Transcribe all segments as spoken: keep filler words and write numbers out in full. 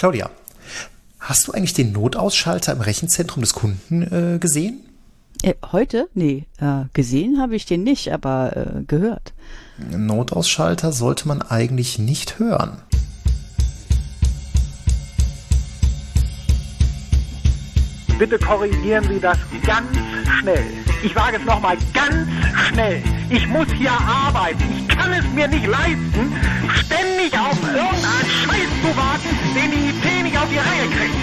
Claudia, hast du eigentlich den Notausschalter im Rechenzentrum des Kunden äh, gesehen? Äh, heute? Nee, äh, gesehen habe ich den nicht, aber äh, gehört. Notausschalter sollte man eigentlich nicht hören. Bitte korrigieren Sie das ganz schnell. Ich wage es nochmal ganz schnell. Ich muss hier arbeiten. Ich kann es mir nicht leisten, ständig auf irgendeinen Scheiß zu warten, den die I T nicht auf die Reihe kriegt.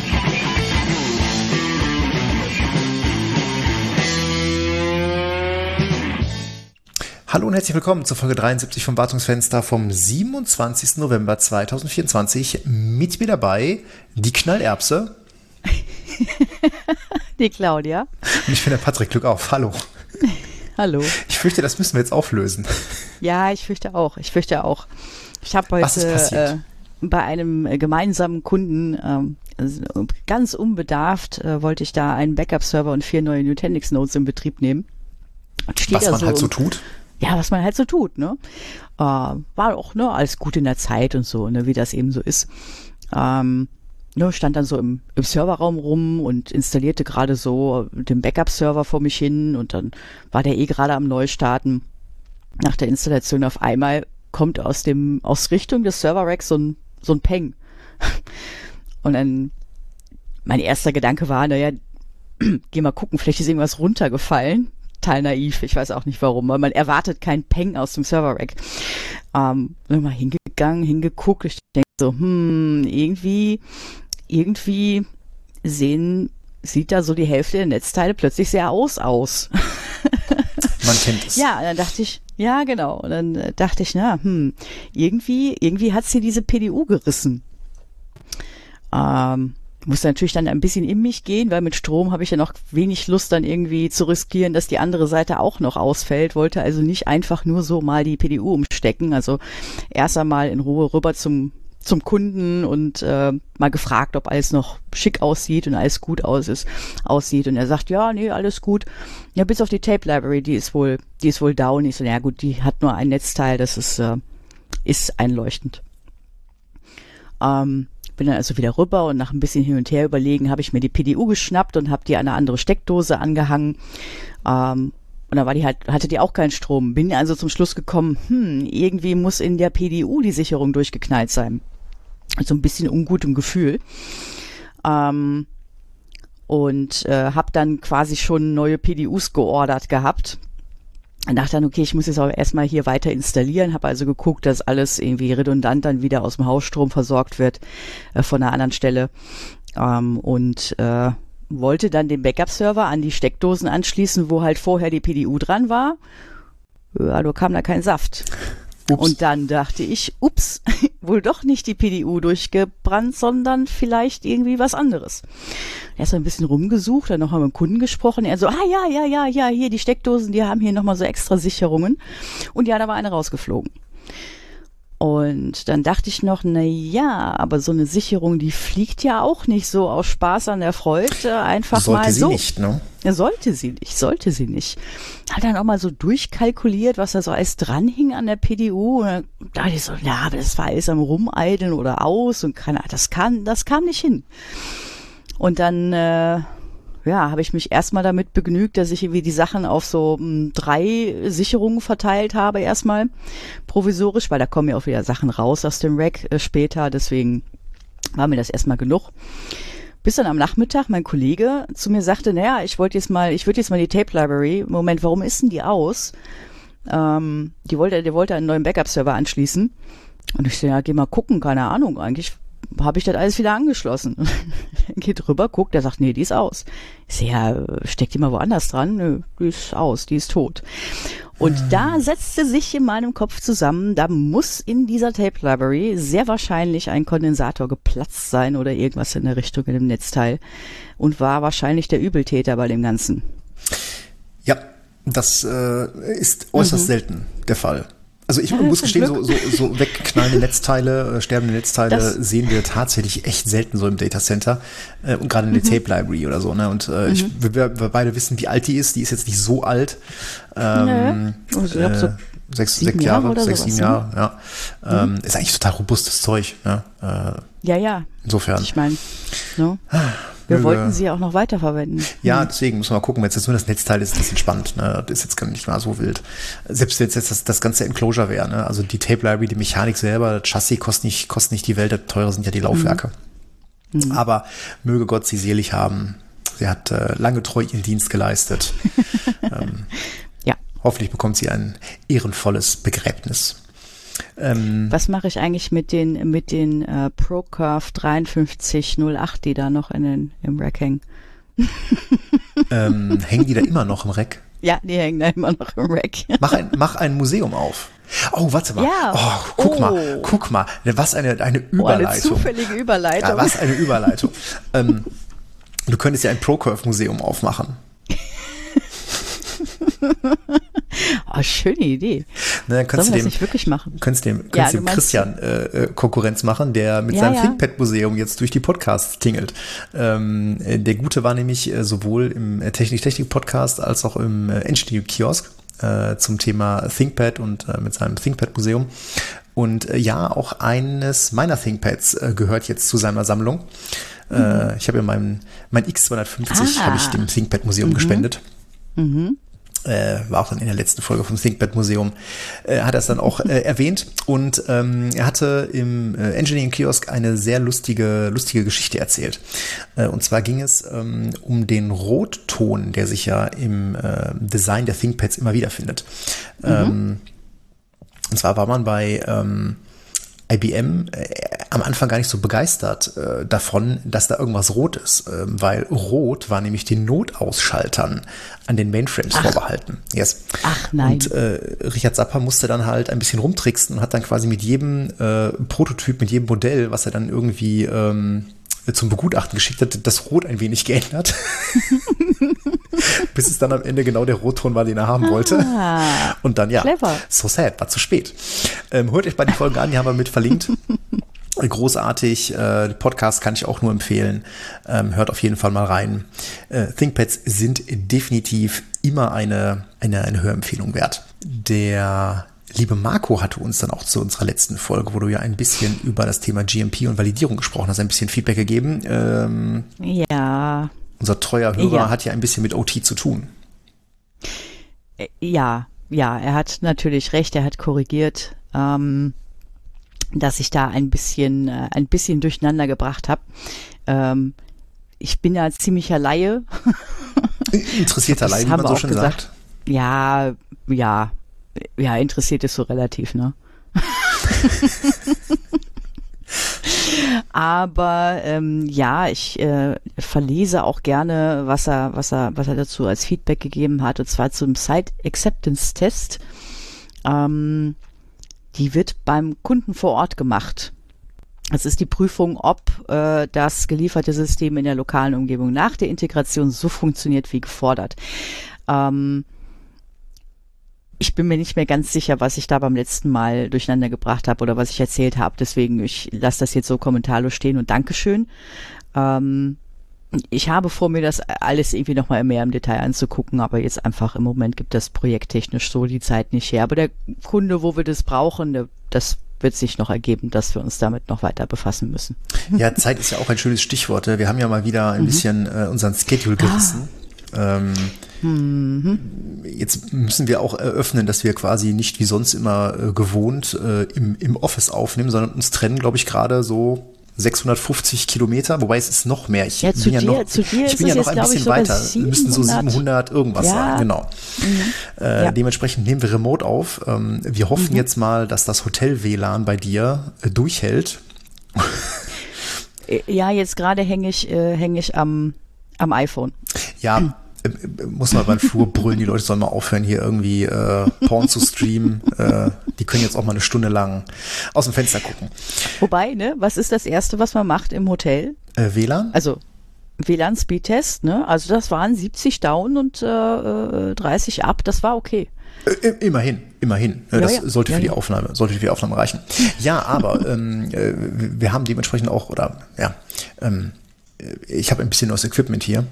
Hallo und herzlich willkommen zur Folge dreiundsiebzig vom Wartungsfenster vom siebenundzwanzigsten November zweitausendvierundzwanzig. Mit mir dabei die Knallerbse. Die Claudia. Und ich bin der Patrick. Glück auf. Hallo. Hallo. Ich fürchte, das müssen wir jetzt auflösen. Ja, ich fürchte auch. Ich fürchte auch. Ich habe Was ist heute passiert? äh, bei einem äh, gemeinsamen Kunden ähm, also, ganz unbedarft äh, wollte ich da einen Backup-Server und vier neue Nutanix-Nodes in Betrieb nehmen. Und steht Was da man so halt so und, tut. Ja, was man halt so tut, ne? Äh, war auch, ne, alles gut in der Zeit und so, ne, wie das eben so ist. Ähm, ne, stand dann so im, im Serverraum rum und installierte gerade so den Backup-Server vor mich hin und dann war der eh gerade am Neustarten. Nach der Installation auf einmal kommt aus dem, aus Richtung des Server-Racks so ein, so ein Peng. Und dann, mein erster Gedanke war, naja, geh mal gucken, vielleicht ist irgendwas runtergefallen. Total naiv, ich weiß auch nicht warum, weil man erwartet keinen Peng aus dem Server-Rack. Ähm, bin mal hingegangen, hingeguckt, ich denke so, hm, irgendwie, irgendwie sehen, sieht da so die Hälfte der Netzteile plötzlich sehr aus aus. Man kennt es. Ja, und dann dachte ich, ja genau, und dann äh, dachte ich, na, hm, irgendwie, irgendwie hat sie diese P D U gerissen. Ähm, musste natürlich dann ein bisschen in mich gehen, weil mit Strom habe ich ja noch wenig Lust dann irgendwie zu riskieren, dass die andere Seite auch noch ausfällt, wollte also nicht einfach nur so mal die P D U umstecken, also erst einmal in Ruhe rüber zum zum Kunden und äh, mal gefragt, ob alles noch schick aussieht und alles gut aus ist, aussieht und er sagt, ja, nee, alles gut, ja, bis auf die Tape Library, die ist wohl, die ist wohl down. Ich so, ja gut, die hat nur ein Netzteil, das ist, äh, ist einleuchtend. Ähm, bin dann also wieder rüber und nach ein bisschen hin und her überlegen, habe ich mir die P D U geschnappt und habe die an eine andere Steckdose angehangen. Ähm, und dann war die halt, hatte die auch keinen Strom. Bin also zum Schluss gekommen, hm, irgendwie muss in der P D U die Sicherung durchgeknallt sein. Also ein bisschen ungutem Gefühl. Ähm, und äh, habe dann quasi schon neue P D Us geordert gehabt. Und dachte dann, okay, ich muss jetzt auch erstmal hier weiter installieren, habe also geguckt, dass alles irgendwie redundant dann wieder aus dem Hausstrom versorgt wird äh, von einer anderen Stelle ähm, und äh, wollte dann den Backup-Server an die Steckdosen anschließen, wo halt vorher die P D U dran war. Ja, da kam da kein Saft. Ups. Und dann dachte ich, ups, wohl doch nicht die P D U durchgebrannt, sondern vielleicht irgendwie was anderes. Er ist so ein bisschen rumgesucht, dann noch mal mit dem Kunden gesprochen. Er so, ah ja, ja, ja, ja, hier die Steckdosen, die haben hier nochmal so extra Sicherungen. Und ja, da war eine rausgeflogen. Und dann dachte ich noch, na ja, aber so eine Sicherung, die fliegt ja auch nicht so aus Spaß an der Freude, einfach Sollte mal sie so. nicht, ne? Ja, sollte sie nicht, sollte sie nicht. Hat dann auch mal so durchkalkuliert, was da so alles dran hing an der P D U. Und dann dachte ich so, ja, aber das war alles am Rumeideln oder aus und keine, das kam, das kam nicht hin. Und dann, äh, ja, habe ich mich erstmal damit begnügt, dass ich irgendwie die Sachen auf so mh, drei Sicherungen verteilt habe, erstmal provisorisch, weil da kommen ja auch wieder Sachen raus aus dem Rack äh, später, deswegen war mir das erstmal genug. Bis dann am Nachmittag mein Kollege zu mir sagte, naja, ich wollte jetzt mal, ich würde jetzt mal die Tape Library, Moment, warum ist denn die aus? Ähm, die wollte, der wollte einen neuen Backup-Server anschließen. Und ich so, ja, geh mal gucken, keine Ahnung, eigentlich habe ich das alles wieder angeschlossen. Geht rüber, guckt, der sagt, nee, die ist aus. Ich so, ja, steckt die mal woanders dran? Nö, die ist aus, die ist tot. Und hm. da setzte sich in meinem Kopf zusammen, da muss in dieser Tape Library sehr wahrscheinlich ein Kondensator geplatzt sein oder irgendwas in der Richtung in dem Netzteil und war wahrscheinlich der Übeltäter bei dem Ganzen. Ja, das äh, ist äußerst mhm. selten der Fall. Also ich Ja, muss zum gestehen, so, Glück. so, so wegknallende Netzteile, äh, sterbende Netzteile Das- sehen wir tatsächlich echt selten so im Datacenter äh, und gerade in der Mhm. Tape Library oder so. Ne? Und äh, ich, wir, wir beide wissen, wie alt die ist. Die ist jetzt nicht so alt. Ähm, Nö. Also ich glaub, so äh, sechs, sieben sechs Jahre Jahre, oder sechs, sowas, sieben ne? Jahre. Ja. Ähm, ist eigentlich total robustes Zeug. Ne? Äh, Ja, ja. insofern. Ich meine, ne? Wir Möge- wollten sie auch noch weiterverwenden. Ja, deswegen müssen wir mal gucken, wenn es jetzt nur das Netzteil ist, das ist entspannt. Ne? Das ist jetzt gar nicht mal so wild. Selbst wenn jetzt das, das ganze Enclosure wäre, ne? Also die Tape Library, die Mechanik selber, das Chassis kostet nicht, kostet nicht die Welt, das teure sind ja die Laufwerke. Mhm. Aber möge Gott sie selig haben. Sie hat äh, lange treu ihren Dienst geleistet. ähm, Ja. hoffentlich bekommt sie ein ehrenvolles Begräbnis. Ähm, Was mache ich eigentlich mit den mit den äh, ProCurve dreiundfünfzig null acht, die da noch in den, im Rack hängen? ähm, hängen die da immer noch im Rack? Ja, die hängen da immer noch im Rack. Mach ein, mach ein Museum auf. Oh, warte mal. Ja. Oh, guck Oh. mal, guck mal. Was eine, eine Oh, eine Überleitung. zufällige Überleitung. Ja, was eine Überleitung. ähm, du könntest ja ein ProCurve-Museum aufmachen. Oh, schöne Idee. Ne, dann könntest Sollen wir du das dem, nicht wirklich machen? könntest dem, Ja, könntest du dem meinst- Christian äh, äh, Konkurrenz machen, der mit Ja, seinem ja. ThinkPad-Museum jetzt durch die Podcasts tingelt. Ähm, äh, der Gute war nämlich äh, sowohl im äh, Technik-Technik-Podcast als auch im äh, Engineering-Kiosk äh, zum Thema ThinkPad und äh, mit seinem ThinkPad-Museum. Und äh, ja, auch eines meiner ThinkPads äh, gehört jetzt zu seiner Sammlung. Mhm. Äh, ich habe ja mein, mein X zweihundertfünfzig Ah. habe ich dem ThinkPad-Museum gespendet. Mhm. Äh, war auch dann in der letzten Folge vom ThinkPad Museum, äh, hat er es dann auch äh, erwähnt und ähm, er hatte im äh, Engineering Kiosk eine sehr lustige, lustige Geschichte erzählt. Äh, und zwar ging es ähm, um den Rotton, der sich ja im äh, Design der ThinkPads immer wieder findet. Mhm. Ähm, und zwar war man bei ähm, I B M äh, am Anfang gar nicht so begeistert äh, davon, dass da irgendwas rot ist, äh, weil rot war nämlich den Notausschaltern an den Mainframes Ach. vorbehalten. Yes. Ach nein. Und äh, Richard Sapper musste dann halt ein bisschen rumtricksen und hat dann quasi mit jedem äh, Prototyp, mit jedem Modell, was er dann irgendwie ähm, zum Begutachten geschickt hat, das Rot ein wenig geändert. Bis es dann am Ende genau der Rotton war, den er haben wollte. Ah, Und dann, ja, clever. so sad, war zu spät. Ähm, hört euch bei den Folgen an, die haben wir mit verlinkt. Großartig, äh, Podcast kann ich auch nur empfehlen. Ähm, hört auf jeden Fall mal rein. Äh, ThinkPads sind definitiv immer eine, eine, eine Hörempfehlung wert. Der liebe Marco hatte uns dann auch zu unserer letzten Folge, wo du ja ein bisschen über das Thema G M P und Validierung gesprochen hast, ein bisschen Feedback gegeben. Ähm, Ja, unser treuer Hörer Ja. hat ja ein bisschen mit O T zu tun. äh, ja, ja, er hat natürlich recht, er hat korrigiert, ähm, dass ich da ein bisschen, äh, ein bisschen durcheinander gebracht habe. Ähm, ich bin ja ziemlicher Laie. Interessierter Das Laie, wie haben man wir so auch schön gesagt. sagt. Ja, ja, ja, interessiert ist so relativ, ne? Aber ähm, ja, ich äh, verlese auch gerne, was er, was er, was er dazu als Feedback gegeben hat, und zwar zum Site Acceptance Test. Ähm, die wird beim Kunden vor Ort gemacht. Es ist die Prüfung, ob äh, das gelieferte System in der lokalen Umgebung nach der Integration so funktioniert wie gefordert. Ähm, ich bin mir nicht mehr ganz sicher, was ich da beim letzten Mal durcheinander gebracht habe oder was ich erzählt habe. Deswegen, ich lasse das jetzt so kommentarlos stehen und Dankeschön. Ähm, ich habe vor mir, das alles irgendwie nochmal mehr im Detail anzugucken, aber jetzt einfach im Moment gibt das projekttechnisch so die Zeit nicht her. Aber der Kunde, wo wir das brauchen, der, das wird sich noch ergeben, dass wir uns damit noch weiter befassen müssen. Ja, Zeit ist ja auch ein schönes Stichwort. Wir haben ja mal wieder ein mhm. bisschen äh, unseren Schedule gerissen. Ah. Ähm, mhm. Jetzt müssen wir auch eröffnen, dass wir quasi nicht wie sonst immer äh, gewohnt äh, im, im Office aufnehmen, sondern uns trennen, glaube ich, gerade so sechshundertfünfzig Kilometer, wobei es ist noch mehr. Ich ja, bin zu ja dir, noch, zu dir ich bin ja noch ein bisschen weiter. Wir müssen so siebenhundert irgendwas ja. sein, genau. Mhm. Äh, ja. Dementsprechend nehmen wir remote auf. Ähm, wir hoffen mhm. jetzt mal, dass das Hotel-W L A N bei dir äh, durchhält. Ja, jetzt gerade hänge ich, äh, häng ich am, am iPhone. Ja, muss mal beim Flur brüllen, die Leute sollen mal aufhören, hier irgendwie äh, Porn zu streamen. Äh, die können jetzt auch mal eine Stunde lang aus dem Fenster gucken. Wobei, ne, was ist das Erste, was man macht im Hotel? Äh, W L A N? Also W L A N-Speedtest, ne? Also das waren siebzig down und äh, dreißig up, das war okay. Äh, immerhin, immerhin. Ja, das ja. sollte Ja, für die ja. Aufnahme, sollte für die Aufnahme reichen. Ja, aber ähm, äh, wir haben dementsprechend auch, oder ja, ähm, ich habe ein bisschen neues Equipment hier.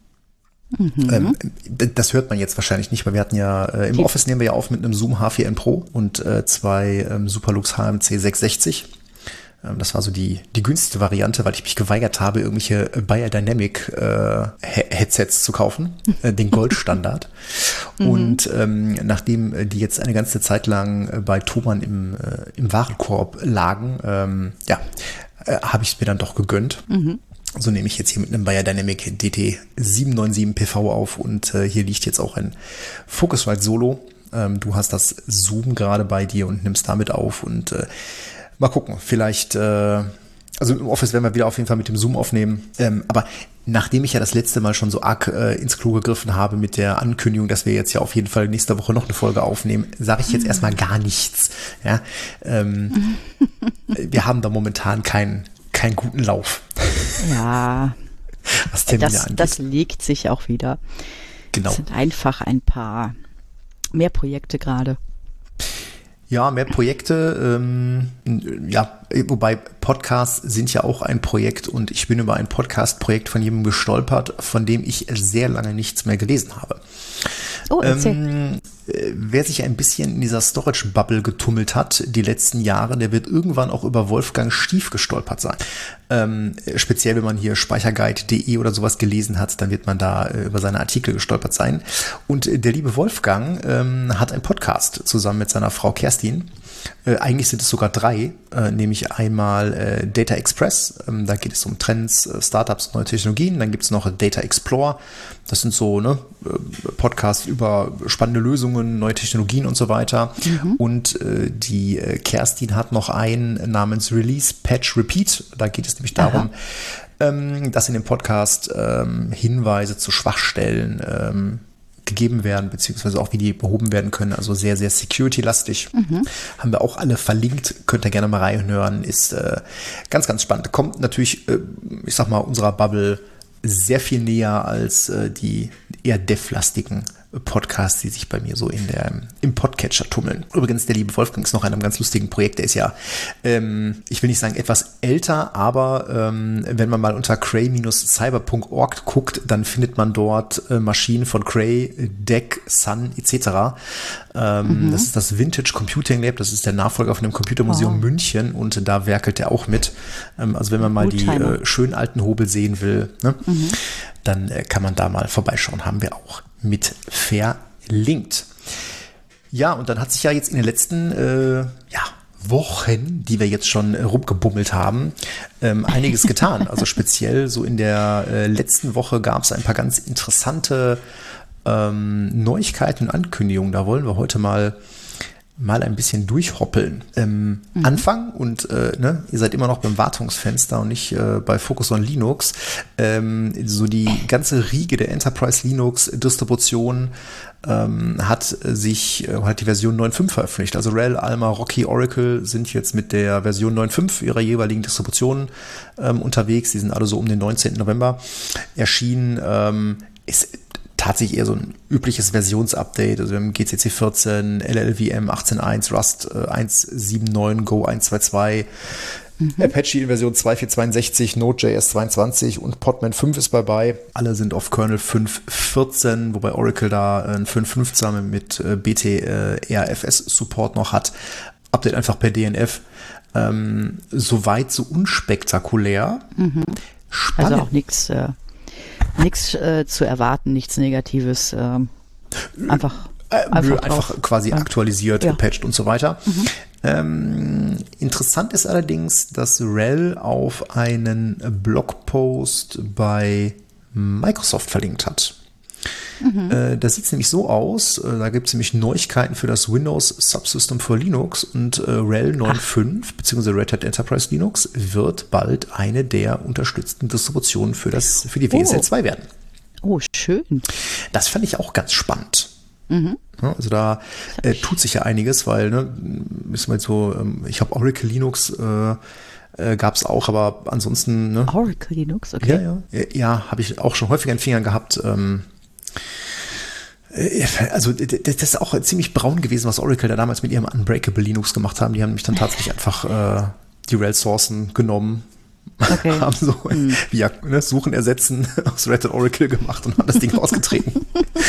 Mhm. Ähm, das hört man jetzt wahrscheinlich nicht, weil wir hatten ja, äh, im Office nehmen wir ja auf mit einem Zoom H vier N Pro und äh, zwei ähm, Superlux H M C sechshundertsechzig. Ähm, das war so die, die günstigste Variante, weil ich mich geweigert habe, irgendwelche Biodynamic äh, Headsets zu kaufen, äh, den Goldstandard. Mhm. Und ähm, nachdem die jetzt eine ganze Zeit lang bei Thomann im, äh, im Warenkorb lagen, ähm, ja, äh, habe ich es mir dann doch gegönnt. Mhm. So nehme ich jetzt hier mit einem Biodynamic D T sieben neun sieben P V auf und äh, hier liegt jetzt auch ein Focusrite Solo. Ähm, du hast das Zoom gerade bei dir und nimmst damit auf und äh, mal gucken, vielleicht, äh, also im Office werden wir wieder auf jeden Fall mit dem Zoom aufnehmen, ähm, aber nachdem ich ja das letzte Mal schon so arg äh, ins Klo gegriffen habe mit der Ankündigung, dass wir jetzt ja auf jeden Fall nächste Woche noch eine Folge aufnehmen, sage ich jetzt erstmal gar nichts. Ja, ähm, wir haben da momentan keinen keinen guten Lauf. Ja, was Termine das, angeht. Das legt sich auch wieder. Genau. Es sind einfach ein paar mehr Projekte gerade. Ja, mehr Projekte. Ähm, ja, wobei Podcasts sind ja auch ein Projekt und ich bin über ein Podcast-Projekt von jemandem gestolpert, von dem ich sehr lange nichts mehr gelesen habe. Oh, erzähl. Ähm, wer sich ein bisschen in dieser Storage-Bubble getummelt hat, die letzten Jahre, der wird irgendwann auch über Wolfgang Stief gestolpert sein. Ähm, speziell, wenn man hier speicherguide punkt de oder sowas gelesen hat, dann wird man da äh, über seine Artikel gestolpert sein. Und äh, der liebe Wolfgang ähm, hat einen Podcast zusammen mit seiner Frau Kerstin. Äh, eigentlich sind es sogar drei, äh, nämlich einmal äh, Data Express, ähm, da geht es um Trends, äh, Startups, neue Technologien. Dann gibt es noch Data Explore, das sind so ne, äh, Podcasts über spannende Lösungen, neue Technologien und so weiter. Mhm. Und äh, die äh, Kerstin hat noch einen namens Release, Patch, Repeat. Da geht es nämlich darum, ähm, dass in dem Podcast ähm, Hinweise zu Schwachstellen ähm, gegeben werden, beziehungsweise auch wie die behoben werden können, also sehr, sehr security-lastig. Mhm. Haben wir auch alle verlinkt, könnt ihr gerne mal reinhören, ist äh, ganz, ganz spannend. Kommt natürlich, äh, ich sag mal, unserer Bubble sehr viel näher als äh, die eher dev-lastigen Podcasts, die sich bei mir so in der, im Podcatcher tummeln. Übrigens, der liebe Wolfgang ist noch in einem ganz lustigen Projekt. Der ist ja, ähm, ich will nicht sagen etwas älter, aber ähm, wenn man mal unter cray Bindestrich cyber Punkt org guckt, dann findet man dort äh, Maschinen von Cray, D E C, Sun et cetera. Ähm, mhm. Das ist das Vintage Computing Lab, das ist der Nachfolger von dem Computermuseum oh. München und da werkelt er auch mit. Ähm, also wenn man mal die äh, schönen alten Hobel sehen will, ne, mhm. dann äh, kann man da mal vorbeischauen, haben wir auch mit verlinkt. Ja, und dann hat sich ja jetzt in den letzten äh, ja, Wochen, die wir jetzt schon äh, rumgebummelt haben, ähm, einiges getan. Also speziell so in der äh, letzten Woche gab es ein paar ganz interessante ähm, Neuigkeiten und Ankündigungen. Da wollen wir heute mal mal ein bisschen durchhoppeln. Ähm, mhm. Anfang und äh, ne, ihr seid immer noch beim Wartungsfenster und nicht äh, bei Focus on Linux. Ähm, so die ganze Riege der Enterprise Linux Distribution ähm, hat sich äh, hat die Version neun Punkt fünf veröffentlicht. Also R H E L, Alma, Rocky, Oracle sind jetzt mit der Version neun Punkt fünf ihrer jeweiligen Distributionen ähm, unterwegs. Die sind alle so um den neunzehnten November erschienen. Ähm, ist tatsächlich eher so ein übliches Versionsupdate, also wir haben G C C vierzehn, L L V M achtzehn Punkt eins, Rust äh, eins Punkt sieben neun, Go eins Punkt zwei Punkt zwei, mhm. Apache in Version zwei Punkt vier zweiundsechzig, Node.js zweiundzwanzig und Podman fünf ist dabei. Alle sind auf Kernel fünf Punkt vierzehn, wobei Oracle da ein fünf Punkt fünfzehn mit äh, B T äh, R F S Support noch hat. Update einfach per D N F. Ähm, soweit so unspektakulär. Mhm. Spannend. Also auch nichts äh Nichts äh, zu erwarten, nichts Negatives. Äh, einfach, äh, einfach, einfach quasi ja. aktualisiert, ja. gepatcht und so weiter. Mhm. Ähm, interessant ist allerdings, dass R H E L auf einen Blogpost bei Microsoft verlinkt hat. Mhm. Äh, da sieht es nämlich so aus, äh, da gibt es nämlich Neuigkeiten für das Windows Subsystem for Linux und äh, R H E L neun Punkt fünf bzw. Red Hat Enterprise Linux wird bald eine der unterstützten Distributionen für, das, für die W S L zwei oh. werden. Oh, schön. Das fand ich auch ganz spannend. Mhm. Ja, also da äh, tut sich ja einiges, weil, ne, müssen wir jetzt so, ähm, ich habe Oracle Linux äh, äh, gab es auch, aber ansonsten, ne? Oracle Linux, okay. Ja, ja, ja, ja habe ich auch schon häufiger in den Fingern gehabt. Ähm, Also das ist auch ziemlich braun gewesen, was Oracle da damals mit ihrem Unbreakable Linux gemacht haben. Die haben nämlich dann tatsächlich einfach äh, die Rel-Sourcen genommen, okay. haben so hm. wie ne, Suchen ersetzen aus Red Hat Oracle gemacht und haben das Ding ausgetreten.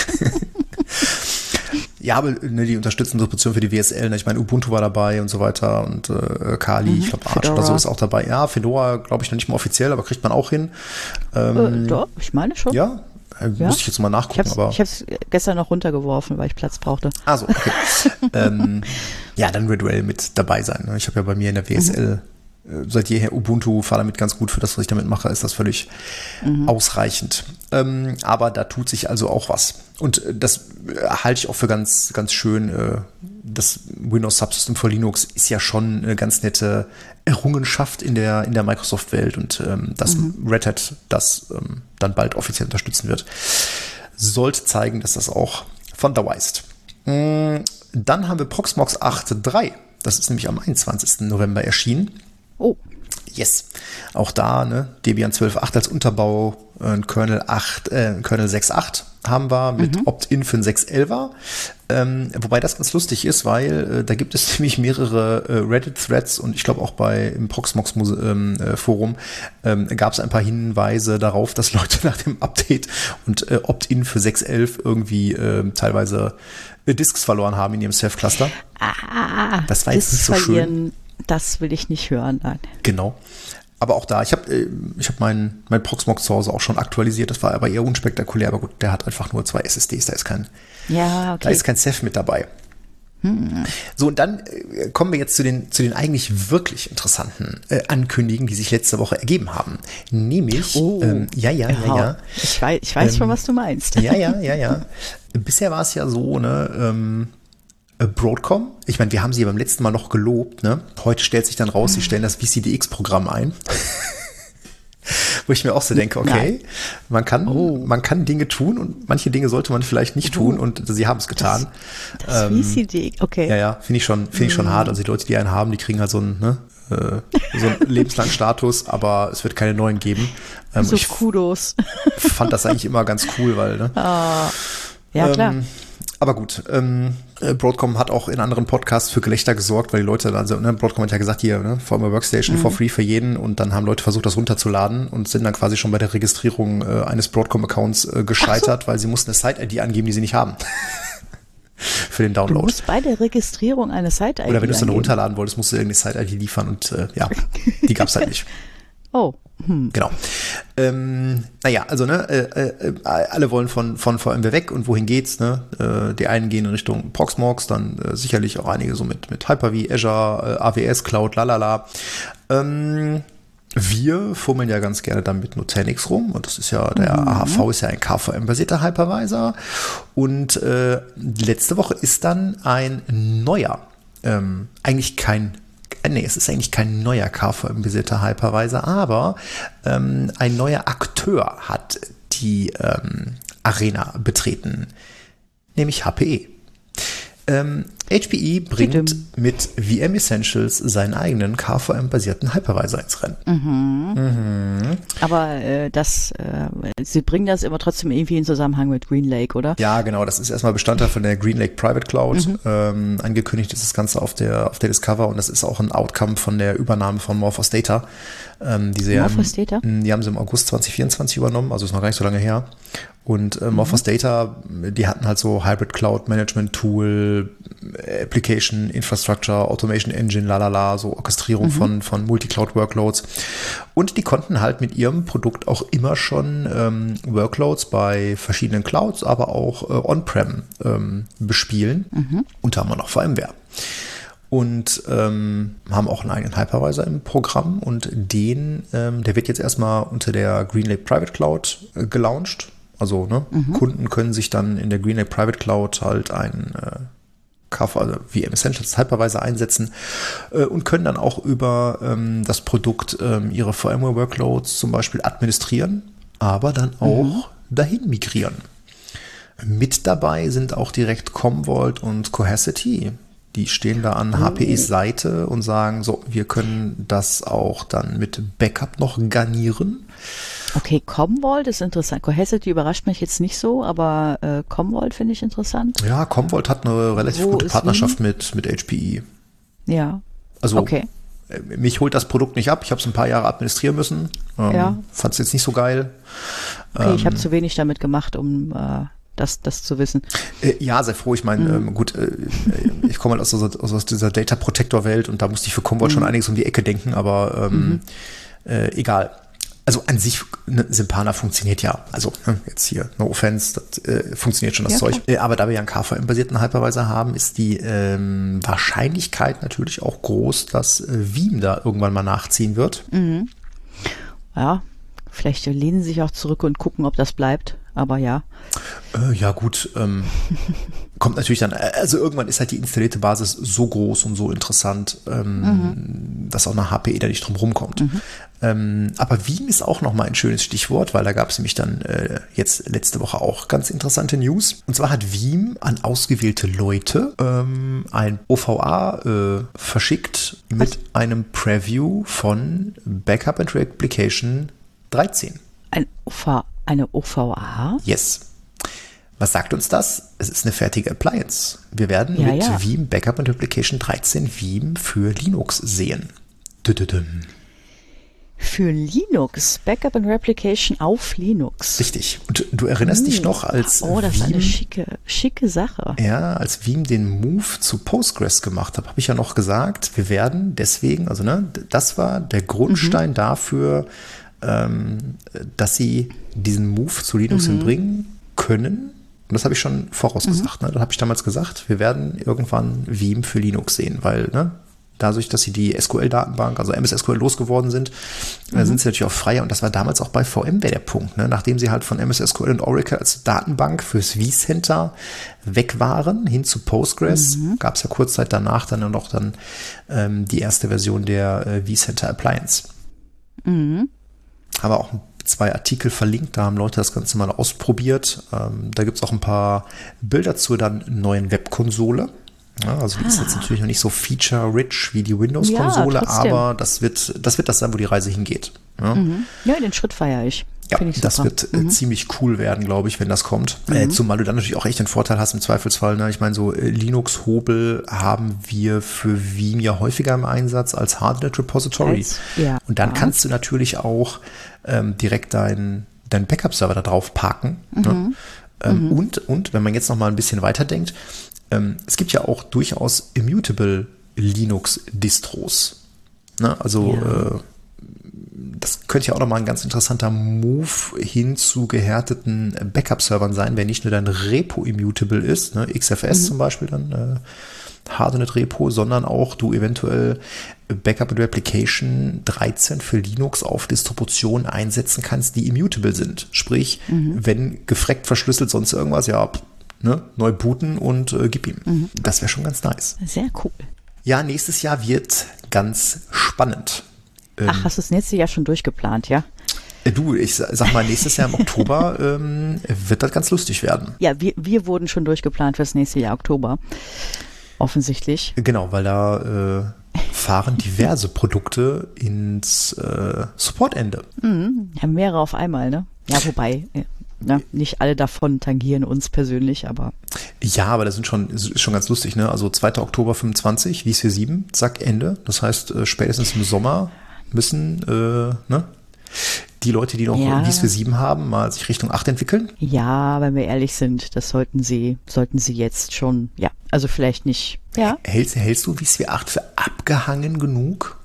Ja, aber ne, die unterstützen Distribution für die W S L. Ne? Ich meine, Ubuntu war dabei und so weiter und äh, Kali, mhm, ich glaube Arch oder so ist auch dabei. Ja, Fedora glaube ich noch nicht mal offiziell, aber kriegt man auch hin. Ähm, äh, doch, ich meine schon. Ja, äh, ja? Müsste ich jetzt mal nachgucken. Ich habe es gestern noch runtergeworfen, weil ich Platz brauchte. Ah so, okay. ähm, ja, dann wird Rel mit dabei sein. Ne? Ich habe ja bei mir in der W S L mhm. seit jeher Ubuntu, fahre damit ganz gut. Für das, was ich damit mache, ist das völlig mhm. ausreichend. Ähm, aber da tut sich also auch was. Und das halte ich auch für ganz, ganz schön. Äh, das Windows Subsystem for Linux ist ja schon eine ganz nette Errungenschaft in der, in der Microsoft-Welt. Und ähm, dass mhm. Red Hat das ähm, dann bald offiziell unterstützen wird, sollte zeigen, dass das auch von Dauer ist. Mhm. Dann haben wir Proxmox acht Punkt drei. Das ist nämlich am einundzwanzigsten November erschienen. Oh. Yes. Auch da, ne, Debian zwölf Punkt acht als Unterbau, äh, Kernel acht, äh, Kernel sechs Punkt acht haben wir mit mhm. Opt-in für ein sechs Punkt elfer. Ähm, wobei das ganz lustig ist, weil äh, da gibt es nämlich mehrere äh, Reddit-Threads und ich glaube auch bei im Proxmox-Forum ähm, ähm, gab es ein paar Hinweise darauf, dass Leute nach dem Update und äh, Opt-in für sechs Punkt elf irgendwie äh, teilweise äh, Disks verloren haben in ihrem Ceph-Cluster. Ah, das war jetzt nicht so schön. Das will ich nicht hören, nein. Genau. Aber auch da, ich habe ich hab meinen mein Proxmox zu Hause auch schon aktualisiert. Das war aber eher unspektakulär. Aber gut, der hat einfach nur zwei S S Ds. Da ist kein, ja, okay. da ist kein Ceph mit dabei. Hm. So, und dann äh, kommen wir jetzt zu den, zu den eigentlich wirklich interessanten äh, Ankündigungen, die sich letzte Woche ergeben haben. Nämlich, oh. ähm, ja, ja, ja, ja, ja. Ich weiß, ich weiß ähm, schon, was du meinst. Ja, ja, ja, ja. Bisher war es ja so, ne, ähm, Broadcom, ich meine, wir haben sie beim letzten Mal noch gelobt, ne? Heute stellt sich dann raus, sie stellen das V C D X-Programm ein. Wo ich mir auch so denke, okay, Nein. man kann, oh. man kann Dinge tun und manche Dinge sollte man vielleicht nicht tun oh. und sie haben es getan. Das, das ähm, V C D, okay. Ja, ja, finde ich schon, finde ich schon mm. hart. Also die Leute, die einen haben, die kriegen halt so einen, ne, äh, so einen lebenslangen Status, aber es wird keine neuen geben. Ähm, so ich Kudos. fand das eigentlich immer ganz cool, weil, ne? Oh. Ja, klar. Ähm, Aber gut, ähm, Broadcom hat auch in anderen Podcasts für Gelächter gesorgt, weil die Leute, also ne, Broadcom hat ja gesagt, hier, ne, VMware Workstation mhm. for free für jeden und dann haben Leute versucht, das runterzuladen und sind dann quasi schon bei der Registrierung äh, eines Broadcom-Accounts äh, gescheitert, so. Weil sie mussten eine Site-I D angeben, die sie nicht haben. Für den Download. Du musst bei der Registrierung eine Site-I D Oder wenn du es dann angeben. runterladen wolltest, musst du irgendeine Site-I D liefern und äh, ja, die gab's halt nicht. Oh. Hm. Genau. Ähm, naja, also ne, äh, äh, alle wollen von, von VMware weg und wohin geht's? Ne? Äh, die einen gehen in Richtung Proxmox, dann äh, sicherlich auch einige so mit, mit Hyper-V, Azure, äh, A W S, Cloud, lalala. Ähm, wir fummeln ja ganz gerne dann mit Nutanix rum und das ist ja, der mhm. A H V ist ja ein K V M-basierter Hypervisor und äh, letzte Woche ist dann ein neuer, ähm, eigentlich kein Nee, es ist eigentlich kein neuer K V M-basierter Hypervisor, aber ähm, ein neuer Akteur hat die ähm, Arena betreten, nämlich H P E. Ähm, H P E bringt mit V M Essentials seinen eigenen K V M-basierten Hypervisor ins Rennen. Mhm. Mhm. Aber äh, das, äh, sie bringen das immer trotzdem irgendwie in Zusammenhang mit GreenLake, oder? Ja, genau. Das ist erstmal Bestandteil von der GreenLake Private Cloud. Mhm. Ähm, angekündigt ist das Ganze auf der auf der Discover und das ist auch ein Outcome von der Übernahme von Morphos Data. Ähm, die, sie Morphos Data? Die haben sie im August zwanzig vierundzwanzig übernommen, also ist noch gar nicht so lange her. Und äh, Morphos mhm. Data, die hatten halt so Hybrid Cloud Management Tool, Application, Infrastructure, Automation Engine, lalala, so Orchestrierung mhm. von, von Multi-Cloud Workloads. Und die konnten halt mit ihrem Produkt auch immer schon ähm, Workloads bei verschiedenen Clouds, aber auch äh, On-Prem ähm, bespielen. Mhm. Unter anderem noch VMware. Und ähm, haben auch einen eigenen Hypervisor im Programm und den, ähm, der wird jetzt erstmal unter der GreenLake Private Cloud äh, gelauncht. Also ne, mhm. Kunden können sich dann in der GreenLake Private Cloud halt einen äh, K V, also V M Essentials Hypervisor einsetzen äh, und können dann auch über ähm, das Produkt ähm, ihre VMware Workloads zum Beispiel administrieren, aber dann auch mhm. dahin migrieren. Mit dabei sind auch direkt Commvault und Cohesity. Die stehen da an H P Es Seite und sagen, so, wir können das auch dann mit Backup noch garnieren. Okay, Commvault ist interessant. Cohesity überrascht mich jetzt nicht so, aber äh, Commvault finde ich interessant. Ja, Commvault hat eine relativ Wo gute ist Partnerschaft mit, mit H P E. Ja. Also Okay. äh, mich holt das Produkt nicht ab. Ich habe es ein paar Jahre administrieren müssen. Ähm, Ja. Fand es jetzt nicht so geil. Okay, ähm, ich habe zu wenig damit gemacht, um äh, das, das zu wissen. Äh, ja, sehr froh. Ich meine, Mhm. ähm, gut, äh, ich komme halt aus, dieser- aus dieser Data Protector Welt und da musste ich für Commvault schon einiges um die Ecke denken, aber ähm, äh, egal. Also an sich, ne, Sympana funktioniert ja. Also ne, jetzt hier, no offense, das äh, funktioniert schon das Ja, Zeug. Äh, aber da wir ja einen K V M-basierten Hypervisor haben, ist die ähm, Wahrscheinlichkeit natürlich auch groß, dass äh, Veeam da irgendwann mal nachziehen wird. Ja, vielleicht lehnen sie sich auch zurück und gucken, ob das bleibt. Aber ja. Äh, ja gut, ähm, kommt natürlich dann, also irgendwann ist halt die installierte Basis so groß und so interessant, ähm, mhm. dass auch eine H P E da nicht drum rumkommt. Mhm. Ähm, aber Veeam ist auch nochmal ein schönes Stichwort, weil da gab es nämlich dann äh, jetzt letzte Woche auch ganz interessante News. Und zwar hat Veeam an ausgewählte Leute ähm, ein O V A äh, verschickt mit Was? einem Preview von Backup and Replication dreizehn. Ein O V A? Eine O V A? Yes. Was sagt uns das? Es ist eine fertige Appliance. Wir werden ja, mit ja. Veeam Backup and Replication dreizehn Veeam für Linux sehen. Dü-dü-düm. Für Linux, Backup and Replication auf Linux. Richtig. Und du erinnerst uh, dich noch, als Oh, das Veeam, ist eine schicke, schicke Sache. Ja, als Veeam den Move zu Postgres gemacht hat, habe ich ja noch gesagt, wir werden deswegen, also ne, das war der Grundstein mhm. dafür, ähm, dass sie diesen Move zu Linux mhm. hinbringen können. Und das habe ich schon vorausgesagt. Mhm. Ne? Da habe ich damals gesagt, wir werden irgendwann Veeam für Linux sehen, weil ne, dadurch, dass sie die S Q L-Datenbank, also M S S Q L losgeworden sind, mhm. sind sie natürlich auch freier. Und das war damals auch bei V M-Ware der Punkt. Ne? Nachdem sie halt von M S S Q L und Oracle als Datenbank fürs vCenter weg waren, hin zu Postgres, mhm. gab es ja kurz Zeit danach dann noch dann ähm, die erste Version der äh, vCenter Appliance. Mhm. Haben wir auch zwei Artikel verlinkt, da haben Leute das Ganze mal ausprobiert. Ähm, da gibt es auch ein paar Bilder zur dann neuen Webkonsole. Ja, also die ah. ist jetzt natürlich noch nicht so feature-rich wie die Windows-Konsole, ja, aber das wird, das wird das sein, wo die Reise hingeht. Ja, mhm. ja den Schritt feiere ich. Ja, ich das super. wird äh, mhm. ziemlich cool werden, glaube ich, wenn das kommt. Mhm. Äh, zumal du dann natürlich auch echt den Vorteil hast im Zweifelsfall. Ne? Ich meine, so äh, Linux-Hobel haben wir für Veeam ja häufiger im Einsatz als Hardnet-Repository. Als, ja. Und dann ja. kannst du natürlich auch ähm, direkt deinen dein Backup-Server da drauf parken. Mhm. Ne? Ähm, mhm. Und, und, wenn man jetzt noch mal ein bisschen weiterdenkt, ähm, es gibt ja auch durchaus immutable Linux-Distros. Ne? Also ja. äh, das könnte ja auch nochmal ein ganz interessanter Move hin zu gehärteten Backup-Servern sein, wenn nicht nur dein Repo immutable ist, ne, X F S mhm. zum Beispiel, dann äh, Hardenet-Repo, sondern auch du eventuell Backup and Replication dreizehn für Linux auf Distributionen einsetzen kannst, die immutable sind. Sprich, mhm. wenn gefreckt, verschlüsselt, sonst irgendwas, ja, ne, neu booten und äh, gib ihm. Mhm. Das wäre schon ganz nice. Sehr cool. Ja, nächstes Jahr wird ganz spannend. Ach, hast du das nächste Jahr schon durchgeplant, ja? Du, ich sag mal, nächstes Jahr im Oktober ähm, wird das ganz lustig werden. Ja, wir, wir wurden schon durchgeplant fürs nächste Jahr Oktober. Offensichtlich. Genau, weil da äh, fahren diverse Produkte ins äh, Supportende. Mhm, ja, mehrere auf einmal, ne? Ja, wobei, ja, nicht alle davon tangieren uns persönlich, aber. Ja, aber das sind schon, ist schon ganz lustig, ne? Also zweiter Oktober fünfundzwanzig, vSphere sieben, zack, Ende. Das heißt, äh, spätestens im Sommer müssen äh, ne, die Leute, die noch ja. vSphere sieben haben, mal sich Richtung acht entwickeln. Ja, wenn wir ehrlich sind, das sollten sie, sollten sie jetzt schon, ja, also vielleicht nicht. Ja. Hältst, hältst du vSphere acht für abgehangen genug?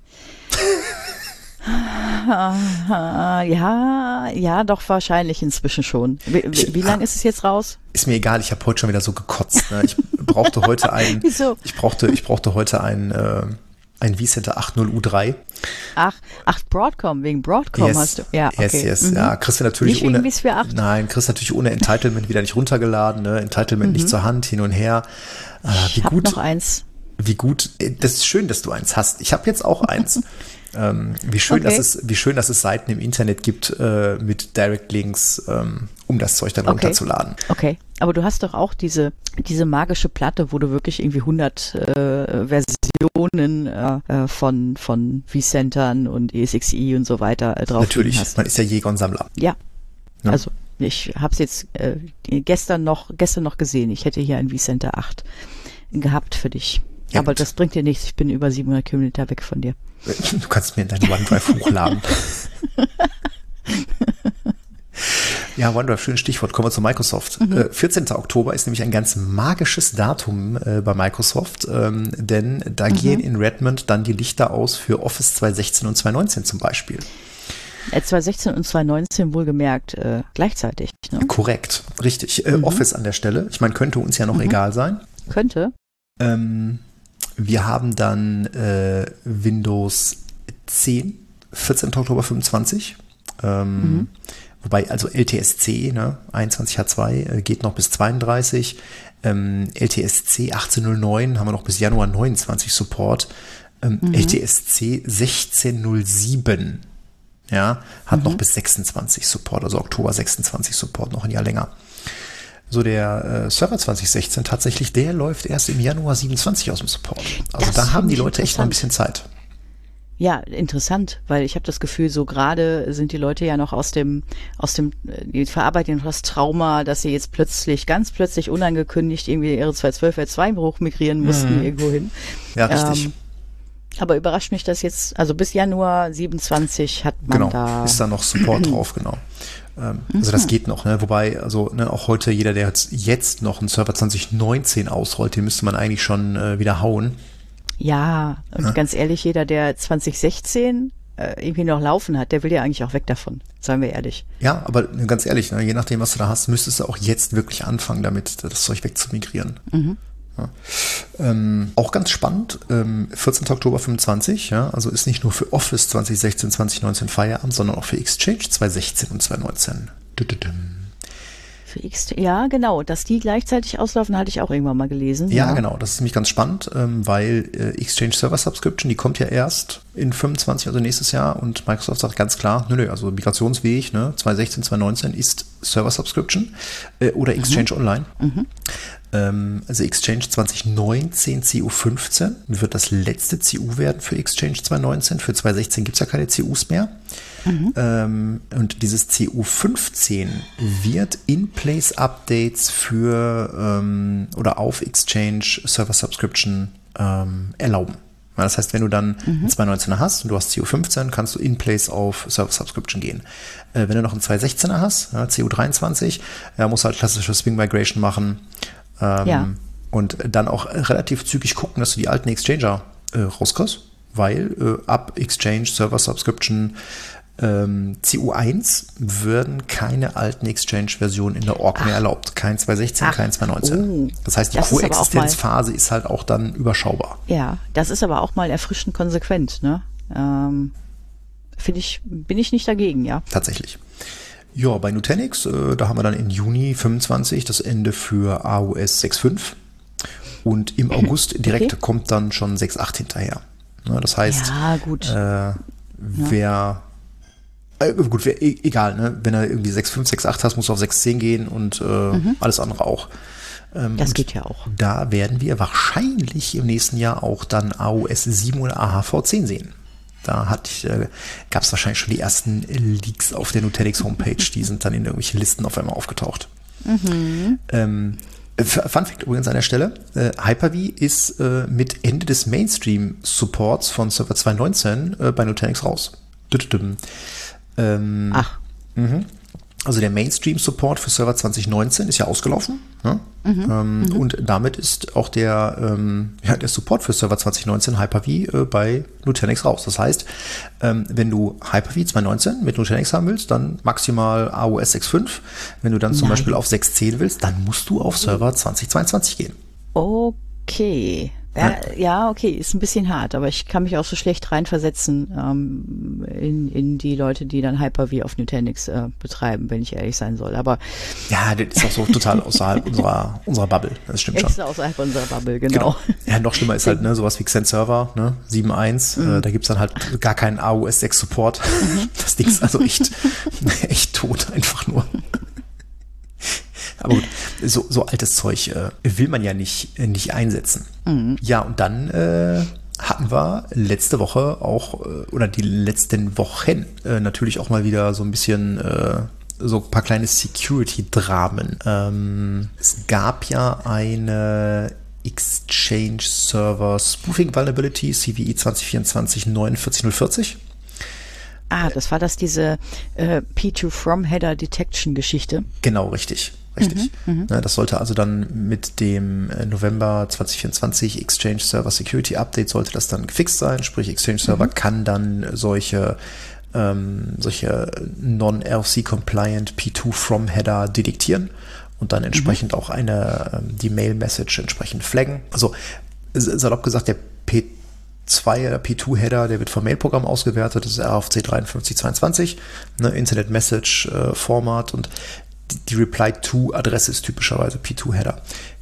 Ja, ja, doch wahrscheinlich inzwischen schon. Wie, wie, wie lange ist es jetzt raus? Ist mir egal, ich habe heute schon wieder so gekotzt. Ne? Ich brauchte heute ein, Wieso? ich brauchte, ich brauchte heute ein, äh, ein vCenter acht Punkt null U drei. Ach, ach, Broadcom, wegen Broadcom yes. hast du. Ja, okay. Yes, yes, mhm. ja, kriegst du natürlich nicht ohne, wegen vSphere acht? Nein, kriegst natürlich ohne Entitlement wieder nicht runtergeladen, ne? Entitlement mhm. nicht zur Hand, hin und her. Äh, wie ich hab gut, noch eins. Wie gut, das ist schön, dass du eins hast. Ich habe jetzt auch eins. ähm, wie schön, okay. dass es, wie schön, dass es Seiten im Internet gibt äh, mit Direct Links, ähm, um das Zeug dann Okay. runterzuladen. Okay, aber du hast doch auch diese diese magische Platte, wo du wirklich irgendwie hundert äh, Versionen äh, von von vCentern und E S X i und so weiter äh, drauf Natürlich, hast. man ist ja Jäger und Sammler. Ja, Ja. also ich habe es jetzt äh, gestern noch gestern noch gesehen. Ich hätte hier ein vCenter acht gehabt für dich. Ja, aber gut. das bringt dir nichts. Ich bin über siebenhundert Kilometer weg von dir. Du kannst mir in deinen OneDrive hochladen. Ja, OneDrive, schönes Stichwort. Kommen wir zu Microsoft. Mhm. Äh, vierzehnten Oktober ist nämlich ein ganz magisches Datum äh, bei Microsoft, ähm, denn da mhm. gehen in Redmond dann die Lichter aus für Office zweitausendsechzehn und zweitausendneunzehn zum Beispiel. Äh, zweitausendsechzehn und zweitausendneunzehn wohlgemerkt äh, gleichzeitig. Ne? Korrekt, richtig. Äh, Mhm. Office an der Stelle. Ich meine, könnte uns ja noch Mhm. egal sein. Könnte. Ähm, wir haben dann äh, Windows zehn, vierzehnten Oktober fünfundzwanzig. Ähm, Mhm. Wobei, also L T S C, ne, einundzwanzig H zwei, äh, geht noch bis zweiunddreißig. Ähm, L T S C achtzehn null neun haben wir noch bis Januar neunundzwanzig Support. Ähm, Mhm. L T S C sechzehn null sieben, ja, hat Mhm. noch bis sechsundzwanzig Support, also Oktober sechsundzwanzig Support, noch ein Jahr länger. So der äh, Server zwanzig sechzehn tatsächlich, der läuft erst im Januar siebenundzwanzig aus dem Support. Also Das da haben finde die ich Leute echt noch ein interessant. bisschen Zeit. Ja, interessant, weil ich habe das Gefühl, so gerade sind die Leute ja noch aus dem, aus dem, äh, die verarbeiten noch das Trauma, dass sie jetzt plötzlich, ganz plötzlich unangekündigt irgendwie ihre zweihundertzwölf R zwei hoch migrieren mussten Mhm. irgendwo hin. Ja, richtig. Ähm, aber überrascht mich das jetzt, also bis Januar siebenundzwanzig hat man Genau, da. ist da noch Support drauf, genau. Ähm, also das geht noch, ne? Wobei, also ne, auch heute jeder, der jetzt, jetzt noch einen Server zwanzig neunzehn ausrollt, den müsste man eigentlich schon äh, wieder hauen. Ja, und Ja. ganz ehrlich, jeder, der zwanzig sechzehn äh, irgendwie noch laufen hat, der will ja eigentlich auch weg davon, seien wir ehrlich. Ja, aber ganz ehrlich, ne, je nachdem, was du da hast, müsstest du auch jetzt wirklich anfangen, damit das Zeug wegzumigrieren. Mhm. Ja. Ähm, auch ganz spannend, ähm, vierzehnten Oktober fünfundzwanzig, ja, also ist nicht nur für Office zwanzig sechzehn, zwanzig neunzehn Feierabend, sondern auch für Exchange zwanzig sechzehn und zwanzig neunzehn. Dü-dü-düm. Für X, ja, genau, dass die gleichzeitig auslaufen, hatte ich auch irgendwann mal gelesen. Ja, genau, das ist nämlich ganz spannend, ähm, weil äh, Exchange Server Subscription, die kommt ja erst in fünfundzwanzig, also nächstes Jahr, und Microsoft sagt ganz klar, nö, nö, also Migrationsweg, ne, zwanzig sechzehn, zwanzig neunzehn ist Server Subscription äh, oder Exchange Mhm. Online. Mhm. Ähm, also Exchange zwanzig neunzehn C U fünfzehn wird das letzte C U werden für Exchange zwanzig neunzehn. Für zwanzig sechzehn gibt es ja keine C Us mehr. Mhm. Ähm, und dieses C U fünfzehn wird In-Place-Updates für ähm, oder auf Exchange Server Subscription ähm, erlauben. Ja, das heißt, wenn du dann Mhm. einen zwanzig neunzehner hast und du hast C U fünfzehn, kannst du In-Place auf Server Subscription gehen. Äh, wenn du noch einen zwanzig sechzehner hast, ja, C U dreiundzwanzig, ja, musst du halt klassische Swing Migration machen. Ähm, Ja. Und dann auch relativ zügig gucken, dass du die alten Exchanger äh, rauskriegst, weil äh, ab Exchange Server Subscription ähm, C U eins würden keine alten Exchange-Versionen in der Org mehr erlaubt. Kein zwanzig sechzehn, Ach. kein zwanzig neunzehn. Oh. Das heißt, die Das ist aber auch Koexistenzphase ist halt auch dann überschaubar. Ja, das ist aber auch mal erfrischend konsequent, ne? Ähm, Finde ich, bin ich nicht dagegen, ja. Tatsächlich. Ja, bei Nutanix, äh, da haben wir dann im Juni fünfundzwanzig das Ende für A O S sechs Punkt fünf und im August direkt Okay. kommt dann schon sechs Punkt acht hinterher. Ne, das heißt, Ja, gut. äh, wer, äh, gut, wer, e- egal, ne, wenn er irgendwie sechs Punkt fünf, sechs Punkt acht hast, muss er auf sechs Punkt zehn gehen und äh, alles andere auch. Ähm, Das und geht ja auch. Da werden wir wahrscheinlich im nächsten Jahr auch dann A O S sieben oder A H V zehn sehen. Da hat, äh, gab es wahrscheinlich schon die ersten Leaks auf der Nutanix Homepage, die sind dann in irgendwelche Listen auf einmal aufgetaucht. Mhm. Ähm, F- Fun Fact übrigens an der Stelle, äh, Hyper-V ist äh, mit Ende des Mainstream-Supports von Server zwanzig neunzehn äh, bei Nutanix raus. Dü-dü-düm. Ähm, Ach, Mhm. Also der Mainstream-Support für Server zwanzig neunzehn ist ja ausgelaufen. Ne? Mhm. Ähm, mhm. Und damit ist auch der, ähm, ja, der Support für Server zwanzig neunzehn Hyper-V äh, bei Nutanix raus. Das heißt, ähm, wenn du Hyper-V zwanzig neunzehn mit Nutanix haben willst, dann maximal A O S sechs Punkt fünf. Wenn du dann zum Nein. Beispiel auf sechs Punkt zehn willst, dann musst du auf Server zwanzig zweiundzwanzig gehen. okay. Ja, ja, okay, ist ein bisschen hart, aber ich kann mich auch so schlecht reinversetzen ähm, in, in die Leute, die dann Hyper-V auf Nutanix äh, betreiben, wenn ich ehrlich sein soll. Aber Ja, das ist auch so total außerhalb unserer, unserer Bubble. Das stimmt schon. extra außerhalb unserer Bubble, genau. Ja, noch schlimmer ist halt ne, sowas wie Xen Server, ne, sieben Punkt eins, Mhm. äh, da gibt's dann halt gar keinen A O S sechs Support. Das Ding ist also echt, echt tot einfach nur. Aber gut, so, so altes Zeug äh, will man ja nicht, äh, nicht einsetzen. Mhm. Ja, und dann äh, hatten wir letzte Woche auch, äh, oder die letzten Wochen äh, natürlich auch mal wieder so ein bisschen äh, so ein paar kleine Security-Dramen. Ähm, es gab ja eine Exchange Server Spoofing Vulnerability, C V E zwanzig vierundzwanzig neunundvierzig null vierzig. Ah, das war das diese äh, P zwei From Header Detection Geschichte. Genau, richtig. Richtig. Mhm, ja, das sollte also dann mit dem November zwanzig vierundzwanzig Exchange Server Security Update sollte das dann gefixt sein. Sprich, Exchange Server mhm. kann dann solche ähm, solche Non-R F C-compliant P zwei From Header detektieren und dann entsprechend mhm. auch eine die Mail-Message entsprechend flaggen. Also salopp gesagt, der P zwei oder P zwei Header, der wird vom Mail-Programm ausgewertet, das ist R F C dreiundfünfzig zweiundzwanzig, ne, Internet Message äh, Format, und die, die Reply-to-Adresse ist typischerweise P zwei Header.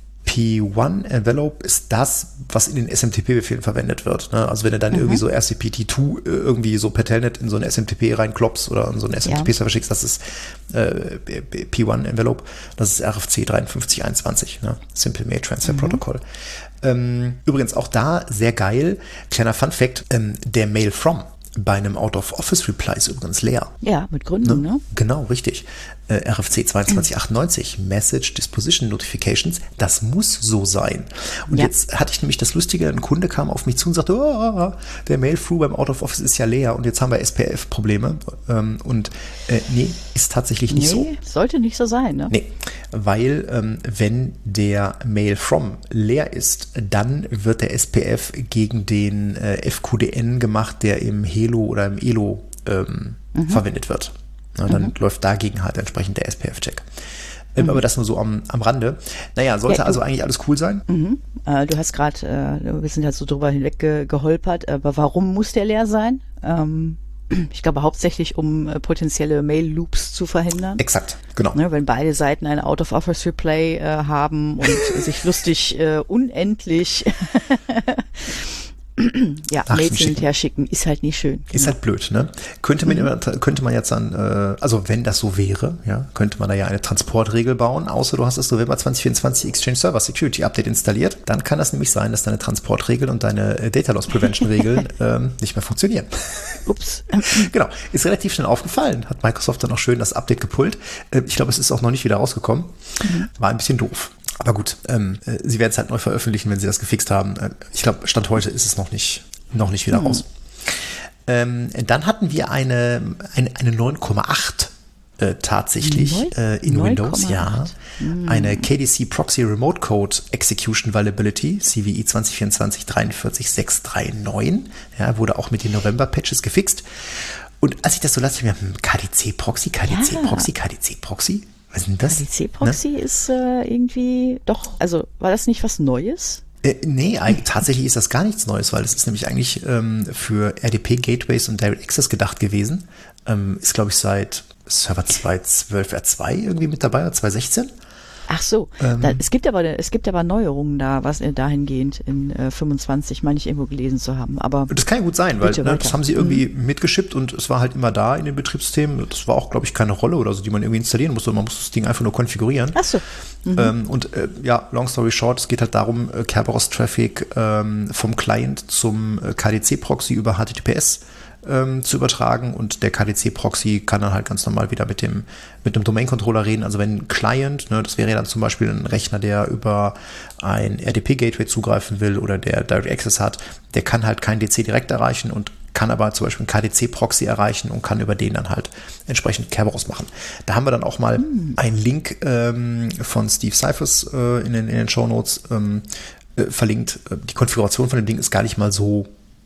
P eins Envelope ist das, was in den S M T P-Befehlen verwendet wird. Ne? Also wenn du dann mhm. irgendwie so R C P T zwei irgendwie so per Telnet in so ein S M T P reinklopst oder in so einen S M T P-Server ja. schickst, das ist äh, P eins Envelope, das ist R F C dreiundfünfzig einundzwanzig, ne? Simple Mail Transfer mhm. Protocol. Ähm, übrigens auch da sehr geil, kleiner Fun-Fact, ähm, der Mail from bei einem Out-of-Office-Reply ist übrigens leer. Ja, mit Gründen, ne? ne? Genau, richtig. Äh, R F C zweiundzwanzig achtundneunzig, Message Disposition Notifications, das muss so sein. Und ja. jetzt hatte ich nämlich das Lustige, ein Kunde kam auf mich zu und sagte, oh, der Mail-Through beim Out-of-Office ist ja leer und jetzt haben wir S P F-Probleme. Ähm, und äh, nee, ist tatsächlich nicht nee, so. Sollte nicht so sein, ne? Nee, weil ähm, wenn der Mail-From leer ist, dann wird der S P F gegen den äh, F Q D N gemacht, der im Helo oder im Elo ähm, mhm. verwendet wird. Na, dann mhm. läuft dagegen halt entsprechend der S P F-Check. Ähm, mhm. Aber das nur so am, am Rande. Naja, sollte ja, also eigentlich alles cool sein. Mhm. Äh, du hast gerade, äh, wir sind halt so drüber hinweg ge- geholpert, aber warum muss der leer sein? Ähm, ich glaube hauptsächlich, um äh, potenzielle Mail-Loops zu verhindern. Exakt, genau. Ne, wenn beide Seiten eine Out-of-Office-Replay äh, haben und sich lustig äh, unendlich ja, Mails hin und her schicken, ist halt nicht schön. Ist genau. halt blöd, ne? Könnte man, mhm. könnte man jetzt dann, äh, also wenn das so wäre, ja, könnte man da ja eine Transportregel bauen, außer du hast das November zwanzig vierundzwanzig Exchange Server Security Update installiert, dann kann das nämlich sein, dass deine Transportregel und deine äh, Data Loss Prevention Regeln ähm, nicht mehr funktionieren. Ups. Genau, ist relativ schnell aufgefallen, hat Microsoft dann auch schön das Update gepullt. Äh, ich glaube, es ist auch noch nicht wieder rausgekommen. Mhm. War ein bisschen doof. Aber gut, ähm, sie werden es halt neu veröffentlichen, wenn sie das gefixt haben. Ich glaube, Stand heute ist es noch nicht, noch nicht wieder mhm. raus. Ähm, dann hatten wir eine, eine, eine neun Komma acht äh, tatsächlich äh, in neun Komma acht. Windows, ja. Mhm. Eine K D C Proxy Remote Code Execution Vulnerability, C V E zwanzig vierundzwanzig dreiundvierzig sechs drei neun. Ja, wurde auch mit den November-Patches gefixt. Und als ich das so las, ich mir, hm, K D C Proxy, K D C ja. Proxy, K D C Proxy. Was ist denn das? K D C Proxy ne? ist äh, irgendwie doch, also war das nicht was Neues? Äh, nee, eigentlich, tatsächlich ist das gar nichts Neues, weil es ist nämlich eigentlich ähm, für R D P-Gateways und Direct Access gedacht gewesen. Ähm, ist, glaube ich, seit Server zweitausendzwölf R zwei irgendwie mit dabei, oder zwanzig sechzehn. Ach so, ähm, da, es gibt aber es gibt aber Neuerungen da, was äh, dahingehend in äh, fünfundzwanzig, meine ich irgendwo gelesen zu haben. Aber das kann ja gut sein, weil ne, das haben sie irgendwie mhm. mitgeschippt und es war halt immer da in den Betriebssystemen. Das war auch, glaube ich, keine Rolle oder so, die man irgendwie installieren musste. Man muss das Ding einfach nur konfigurieren. Ach so. Mhm. Ähm, und äh, ja, long story short, es geht halt darum, äh, Kerberos-Traffic ähm, vom Client zum äh, K D C-Proxy über H T T P S Ähm, zu übertragen, und der K D C-Proxy kann dann halt ganz normal wieder mit dem mit einem Domain-Controller reden. Also wenn ein Client, ne, das wäre ja dann zum Beispiel ein Rechner, der über ein R D P-Gateway zugreifen will oder der Direct Access hat, der kann halt kein D C direkt erreichen und kann aber zum Beispiel einen K D C-Proxy erreichen und kann über den dann halt entsprechend Kerberos machen. Da haben wir dann auch mal hm. einen Link ähm, von Steve Cyphers äh, in den, in den Shownotes ähm, äh, verlinkt. Die Konfiguration von dem Ding ist gar nicht mal so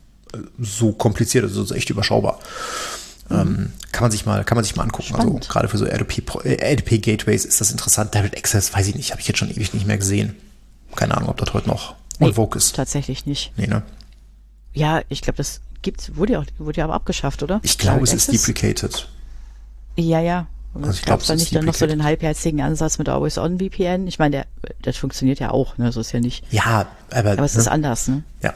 so kompliziert, also so echt überschaubar. Mhm. Ähm, kann man sich mal, kann man sich mal angucken. Spannend. Also gerade für so R D P-Gateways ist das interessant. Direct Access, weiß ich nicht, habe ich jetzt schon ewig nicht mehr gesehen. Keine Ahnung, ob das heute noch nee, on vogue ist. Tatsächlich nicht. Nee, ne? Ja, ich glaube, das gibt's, wurde ja, auch, wurde ja aber abgeschafft, oder? Ich glaube, es ist deprecated. Ja, ja. Also ich gab glaube, es dann nicht dann noch so den halbherzigen Ansatz mit Always-On-V P N? Ich meine, der, das funktioniert ja auch, ne? So ist ja nicht. Ja, aber. Aber es ne? ist anders, ne? Ja.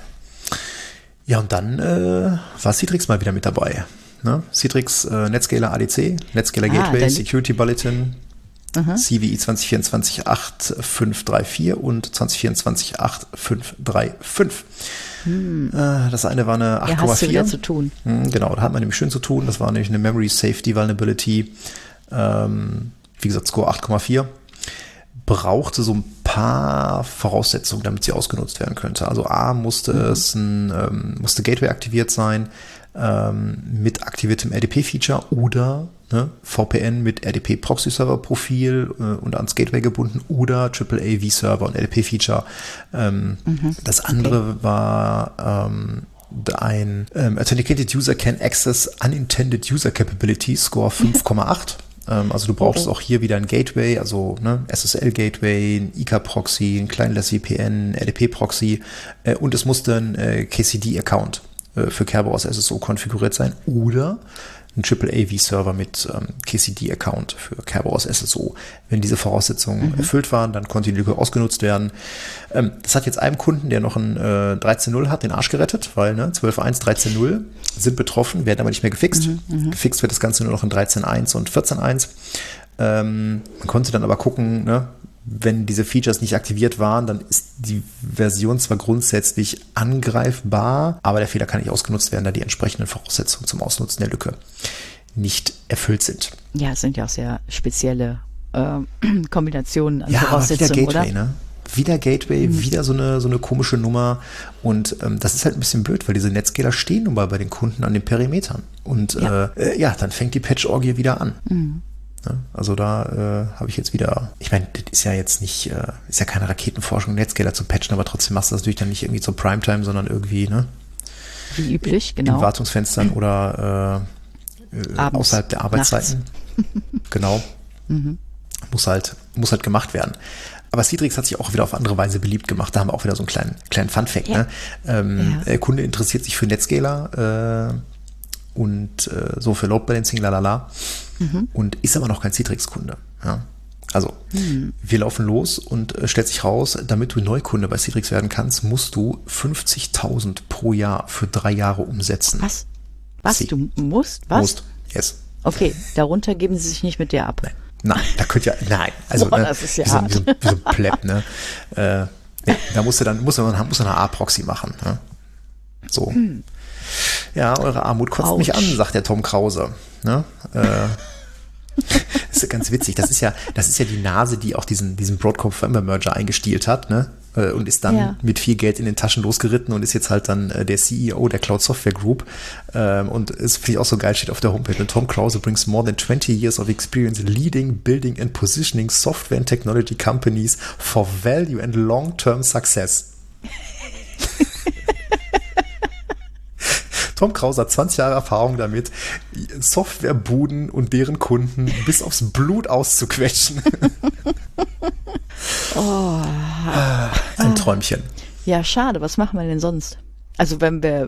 Ja, und dann äh, war Citrix mal wieder mit dabei. Ne? Citrix, äh, Netscaler A D C, Netscaler ah, Gateway, Security Bulletin. Aha. C V E zwanzig vierundzwanzig acht fünf drei vier und zwanzig vierundzwanzig acht fünf drei fünf. Hm. Das eine war eine acht Komma vier. Ja, hast du wieder zu tun. Genau, da hat man nämlich schön zu tun. Das war nämlich eine Memory Safety Vulnerability. Ähm, wie gesagt, Score acht Komma vier. Brauchte so ein paar Voraussetzungen, damit sie ausgenutzt werden könnte. Also A, musste mhm. es ein, ähm, musste Gateway aktiviert sein, ähm, mit aktiviertem R D P-Feature oder ne, V P N mit R D P-Proxy-Server-Profil äh, und ans Gateway gebunden oder Triple A V-Server und R D P-Feature. Ähm, mhm. Das andere okay. war ähm, ein ähm, Authenticated User can access unintended user capability, Score fünf Komma acht. Also du brauchst oh. auch hier wieder ein Gateway, also ne, S S L-Gateway, ein I K-Proxy, ein Clientless V P N, R D P-Proxy äh, und es musste ein äh, K C D-Account äh, für Kerberos S S O konfiguriert sein oder ein Triple A V-Server mit ähm, K C D-Account für Kerberos S S O. Wenn diese Voraussetzungen mhm. erfüllt waren, dann konnte die Lücke ausgenutzt werden. Ähm, das hat jetzt einem Kunden, der noch ein äh, dreizehn Punkt null hat, den Arsch gerettet, weil ne, zwölf Punkt eins, dreizehn Punkt null sind betroffen, werden aber nicht mehr gefixt. Mhm, gefixt wird das Ganze nur noch in dreizehn Punkt eins und vierzehn Punkt eins. Ähm, man konnte dann aber gucken, ne, wenn diese Features nicht aktiviert waren, dann ist die Version zwar grundsätzlich angreifbar, aber der Fehler kann nicht ausgenutzt werden, da die entsprechenden Voraussetzungen zum Ausnutzen der Lücke nicht erfüllt sind. Ja, es sind ja auch sehr spezielle äh, Kombinationen an ja, Voraussetzungen, wieder Gateway, oder? Ne? Wieder Gateway, mhm. wieder so eine, so eine komische Nummer und ähm, das ist halt ein bisschen blöd, weil diese Netscaler stehen nun mal bei den Kunden an den Perimetern und ja, äh, ja dann fängt die Patch-Orgie wieder an. Mhm. Ja, also da äh, habe ich jetzt wieder, ich meine, das ist ja jetzt nicht, äh, ist ja keine Raketenforschung, Netscaler zu patchen, aber trotzdem machst du das natürlich dann nicht irgendwie zur Primetime, sondern irgendwie, ne? Wie üblich, genau. In Wartungsfenstern oder äh, Abends, außerhalb der Arbeitszeiten. Genau. Mhm. Muss halt, muss halt gemacht werden. Aber Citrix hat sich auch wieder auf andere Weise beliebt gemacht. Da haben wir auch wieder so einen kleinen, kleinen Fun-Fact. Ja. Ne? Ähm, ja. Der Kunde interessiert sich für Netscaler äh, und äh, so für Load Balancing, lalala. Mhm. Und ist aber noch kein Citrix-Kunde. Ja? Also, mhm. wir laufen los und äh, stellt sich raus, damit du Neukunde bei Citrix werden kannst, musst du fünfzigtausend pro Jahr für drei Jahre umsetzen. Was? Was? Sie. Du musst? Was? Musst, yes. Okay, darunter geben sie sich nicht mit dir ab. Nein. Nein, da könnt ihr, nein, also Boah, ne, das ist ja wie, so, hart. wie, so, wie so ein Pleb, ne? Äh, nee, da musst du dann, musst du dann, musst du eine A-Proxy machen, ne? So. Hm. Ja, eure Armut kotzt Ouch. mich an, sagt der Tom Krause, ne? Äh, das ist ganz witzig. Das ist ja, das ist ja die Nase, die auch diesen, diesen Broadcom-Firmware-Merger eingestielt hat, ne? Und ist dann ja. mit viel Geld in den Taschen losgeritten und ist jetzt halt dann der C E O der Cloud Software Group. Und es finde ich auch so geil, steht auf der Homepage. Und Tom Krause brings more than twenty years of experience leading, building and positioning software and technology companies for value and long-term success. Tom Krause hat zwanzig Jahre Erfahrung damit, Softwarebuden und deren Kunden bis aufs Blut auszuquetschen. Oh. Ein Träumchen. Ja, schade. Was machen wir denn sonst? Also wenn wir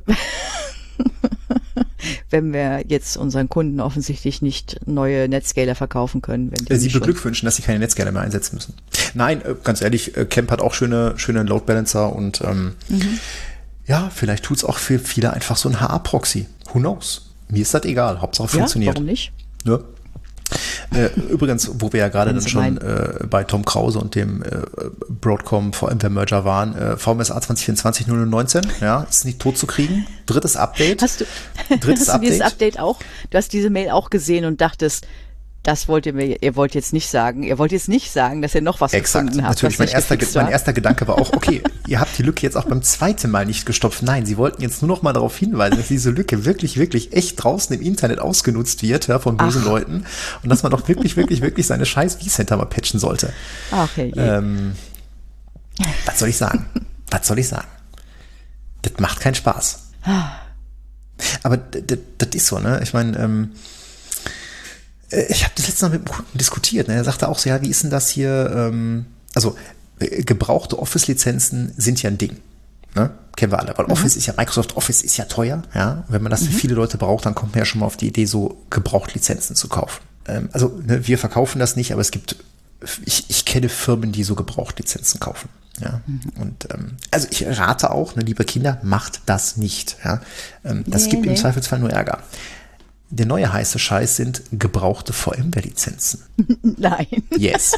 wenn wir jetzt unseren Kunden offensichtlich nicht neue Netscaler verkaufen können. Wenn die sie beglückwünschen, dass sie keine Netscaler mehr einsetzen müssen. Nein, ganz ehrlich, Clamp hat auch schöne, schöne Load Balancer und ähm, mhm. ja, vielleicht tut es auch für viele einfach so ein H A-Proxy. Who knows? Mir ist das egal. Hauptsache ja, funktioniert. Warum nicht? Ja. Äh, übrigens, wo wir ja gerade dann schon äh, bei Tom Krause und dem äh, Broadcom VMware-Merger waren, äh, V M S A zwanzig vierundzwanzig null null neunzehn, ja, ist nicht tot zu kriegen. Drittes Update. Hast du, Drittes hast du Update. dieses Update auch? Du hast diese Mail auch gesehen und dachtest, das wollt ihr mir, ihr wollt jetzt nicht sagen, ihr wollt jetzt nicht sagen, dass ihr noch was Exakt, gefunden habt. Natürlich, mein erster, mein erster Gedanke war auch, okay, ihr habt die Lücke jetzt auch beim zweiten Mal nicht gestopft. Nein, sie wollten jetzt nur noch mal darauf hinweisen, dass diese Lücke wirklich, wirklich echt draußen im Internet ausgenutzt wird, ja, von bösen Ach. Leuten und dass man doch wirklich, wirklich, wirklich seine scheiß vCenter mal patchen sollte. Okay. Ähm, was soll ich sagen? Was soll ich sagen? Das macht keinen Spaß. Aber das ist so, ne? Ich meine, ähm, ich habe das letzte Mal mit einem Kunden diskutiert. Ne? Er sagte auch so, ja, wie ist denn das hier? Ähm, also äh, gebrauchte Office-Lizenzen sind ja ein Ding. Ne? Kennen wir alle. Weil mhm. Office ist ja, Microsoft Office ist ja teuer. Ja? Und wenn man das mhm. für viele Leute braucht, dann kommt man ja schon mal auf die Idee, so Gebraucht-Lizenzen zu kaufen. Ähm, also ne, wir verkaufen das nicht, aber es gibt, ich, ich kenne Firmen, die so Gebraucht-Lizenzen kaufen. Ja? Mhm. Und ähm, also ich rate auch, ne, liebe Kinder, macht das nicht. Ja? Ähm, das nee, gibt nee. im Zweifelsfall nur Ärger. Der neue heiße Scheiß sind gebrauchte VMware-Lizenzen. Nein. Yes.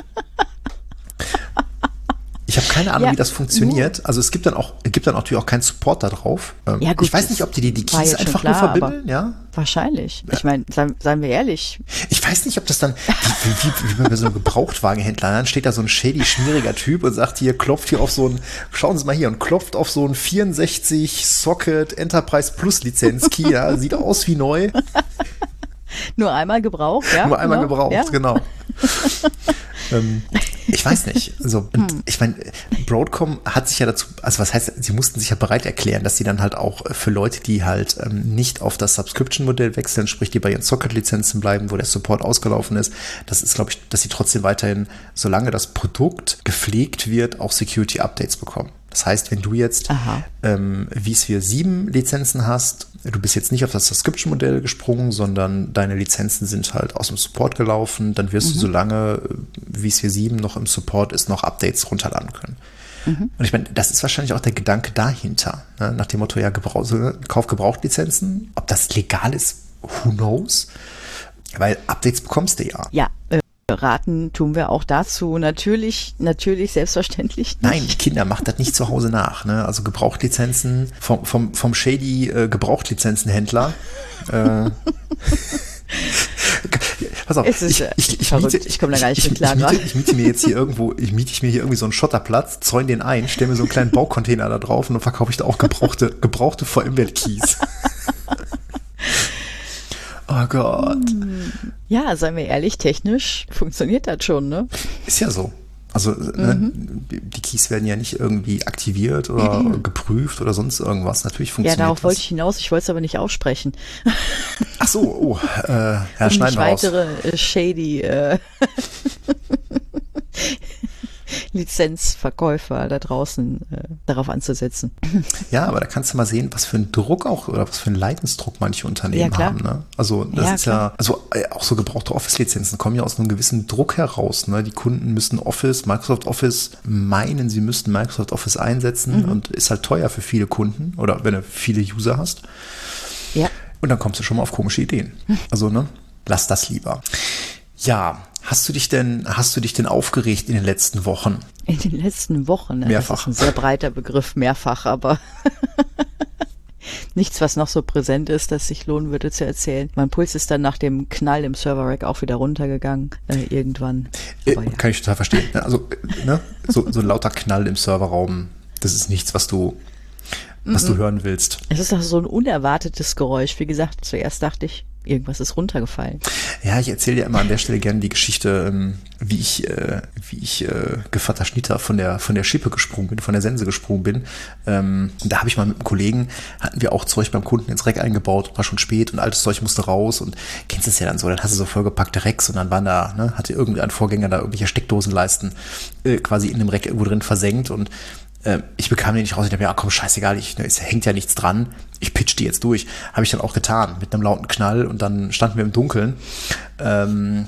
Ich habe keine Ahnung, Ja, wie das funktioniert. Also es gibt dann auch, gibt dann natürlich auch keinen Support da drauf. Ähm, Ja, gut, ich weiß das nicht, ob die die, die war Keys jetzt schon einfach klar, nur verbindeln, ja? Wahrscheinlich. Ich meine, seien, seien wir ehrlich. Ich weiß nicht, ob das dann, wie, wie, wie bei so einem Gebrauchtwagenhändler, dann steht da so ein shady, schmieriger Typ und sagt hier, klopft hier auf so ein, schauen Sie mal hier, und klopft auf so ein vierundsechzig Socket Enterprise Plus Lizenz Key, ja, sieht aus wie neu. Nur einmal gebraucht, ja? Nur einmal genau. gebraucht, Ja? genau. ähm, ich weiß nicht. Also, und Hm. ich meine, Broadcom hat sich ja dazu, also was heißt, sie mussten sich ja bereit erklären, dass sie dann halt auch für Leute, die halt ähm, nicht auf das Subscription-Modell wechseln, sprich, die bei ihren Socket-Lizenzen bleiben, wo der Support ausgelaufen ist, das ist, glaube ich, dass sie trotzdem weiterhin, solange das Produkt gepflegt wird, auch Security-Updates bekommen. Das heißt, wenn du jetzt ähm, vSphere sieben Lizenzen hast, du bist jetzt nicht auf das Subscription-Modell gesprungen, sondern deine Lizenzen sind halt aus dem Support gelaufen, dann wirst mhm. du, solange vSphere sieben noch im Support ist, noch Updates runterladen können. Mhm. Und ich meine, das ist wahrscheinlich auch der Gedanke dahinter, ne? Nach dem Motto, ja, Gebrauch, so, Kauf Gebrauchtlizenzen, ob das legal ist, who knows? Weil Updates bekommst du ja. Ja, äh, raten tun wir auch dazu. Natürlich, natürlich, selbstverständlich nicht. Nein, Kinder, macht das nicht zu Hause nach. Ne? Also Gebrauchtlizenzen vom, vom, vom shady äh, Gebrauchtlizenzenhändler. äh, Pass auf, es ist, ich, ich, ich, verrückt. miete, ich komme da gar nicht ich, mit klar. Ich, ich, miete, ich miete mir jetzt hier irgendwo, ich miete ich mir hier irgendwie so einen Schotterplatz, zäune den ein, stelle mir so einen kleinen Baucontainer da drauf und dann verkaufe ich da auch gebrauchte, gebrauchte VMware-Keys. Oh Gott. Ja, seien wir ehrlich, technisch funktioniert das schon, ne? Ist ja so. Also ne, Mhm. die Keys werden ja nicht irgendwie aktiviert oder Mhm. geprüft oder sonst irgendwas. Natürlich Ja, funktioniert darauf das. wollte ich hinaus, ich wollte es aber nicht aussprechen. Ach so, oh, äh, ja, um schneiden nicht wir raus. weitere äh, shady äh, Lizenzverkäufer da draußen äh, darauf anzusetzen. Ja, aber da kannst du mal sehen, was für ein Druck auch oder was für ein Leidensdruck manche Unternehmen Ja, klar. haben. Ne? Also das Ja, ist klar. ja, also äh, auch so gebrauchte Office-Lizenzen kommen ja aus einem gewissen Druck heraus. Ne? Die Kunden müssen Office, Microsoft Office meinen, sie müssten Microsoft Office einsetzen Mhm. und ist halt teuer für viele Kunden oder wenn du viele User hast. Ja. Und dann kommst du schon mal auf komische Ideen. Also, ne, lass das lieber. Ja, hast du dich denn, hast du dich denn aufgeregt in den letzten Wochen? In den letzten Wochen. Ne? Mehrfach. Das ist ein sehr breiter Begriff, mehrfach, aber nichts, was noch so präsent ist, dass sich lohnen würde zu erzählen. Mein Puls ist dann nach dem Knall im Server-Rack auch wieder runtergegangen, äh, irgendwann. Äh, Aber ja. Kann ich total verstehen. Also, äh, ne, so, so ein lauter Knall im Serverraum, das ist nichts, was du, was du hören willst. Es ist auch so ein unerwartetes Geräusch. Wie gesagt, zuerst dachte ich, irgendwas ist runtergefallen. Ja, ich erzähle dir immer an der Stelle gerne die Geschichte, ähm, wie ich, äh, wie ich äh, Gevatter Schnitter von der von der Schippe gesprungen bin, von der Sense gesprungen bin. Ähm, und da habe ich mal mit einem Kollegen, hatten wir auch Zeug beim Kunden ins Rack eingebaut, war schon spät und altes Zeug musste raus und kennst es ja dann so, dann hast du so vollgepackte Racks und dann waren da, ne, hatte irgendein Vorgänger da irgendwelche Steckdosenleisten äh, quasi in dem Rack irgendwo drin versenkt und ich bekam den nicht raus. Ich dachte mir, ja, komm, scheißegal, ich, es hängt ja nichts dran. Ich pitch die jetzt durch. Habe ich dann auch getan, mit einem lauten Knall und dann standen wir im Dunkeln. Ähm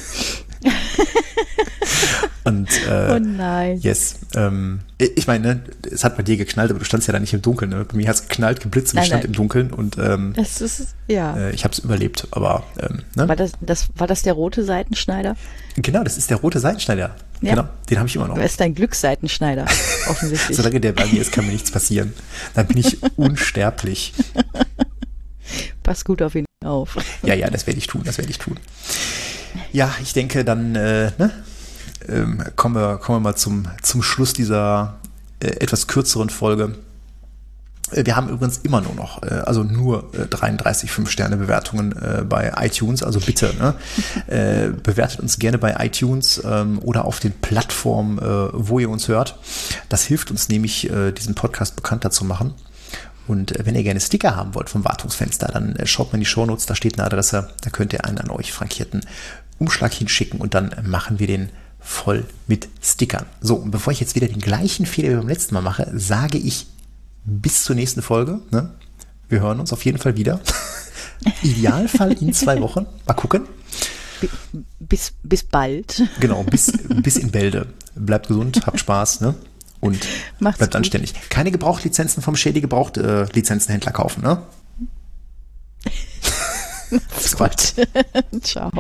und äh, Oh nein. yes. Ähm, ich meine, ne, es hat bei dir geknallt, aber du standst ja da nicht im Dunkeln. Ne? Bei mir hat es geknallt, geblitzt und Nein, ich stand nein. im Dunkeln und ähm, Das ist, ja. äh, ich habe es überlebt. Aber ähm, ne? War das, das, war das der rote Seitenschneider? Genau, das ist der rote Seitenschneider. Ja. Genau, den habe ich immer noch. Wer ist dein Glücksseitenschneider? Offensichtlich. Solange der bei mir ist, kann mir nichts passieren. Dann bin ich unsterblich. Pass gut auf ihn auf. Ja, ja, das werde ich tun, das werde ich tun. Ja, ich denke, dann äh, ne, ähm, kommen, wir, kommen wir mal zum, zum Schluss dieser äh, etwas kürzeren Folge. Äh, Wir haben übrigens immer nur noch, äh, also nur äh, dreiunddreißig fünf-Sterne-Bewertungen äh, bei iTunes, also bitte, ne, äh, bewertet uns gerne bei iTunes ähm, oder auf den Plattformen, äh, wo ihr uns hört. Das hilft uns nämlich, äh, diesen Podcast bekannter zu machen. Und äh, wenn ihr gerne Sticker haben wollt vom Wartungsfenster, dann äh, schaut mal in die Shownotes, da steht eine Adresse, da könnt ihr einen an euch frankierten Umschlag hinschicken und dann machen wir den voll mit Stickern. So, und bevor ich jetzt wieder den gleichen Fehler wie beim letzten Mal mache, sage ich bis zur nächsten Folge. Ne? Wir hören uns auf jeden Fall wieder. Idealfall in zwei Wochen. Mal gucken. Bis, bis bald. Genau, bis, bis in Bälde. Bleibt gesund, habt Spaß, ne? Und Macht's bleibt gut. anständig. Keine Gebrauchtlizenzen vom Shady Gebraucht äh, Lizenzenhändler kaufen, ne? Bis bald. Ciao.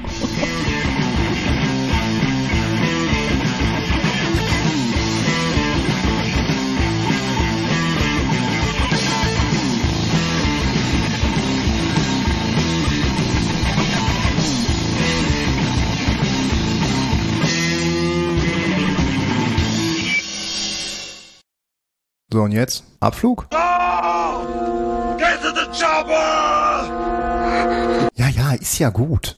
So, und jetzt Abflug? Oh! Get to the chopper! Ja, ja, ist ja gut.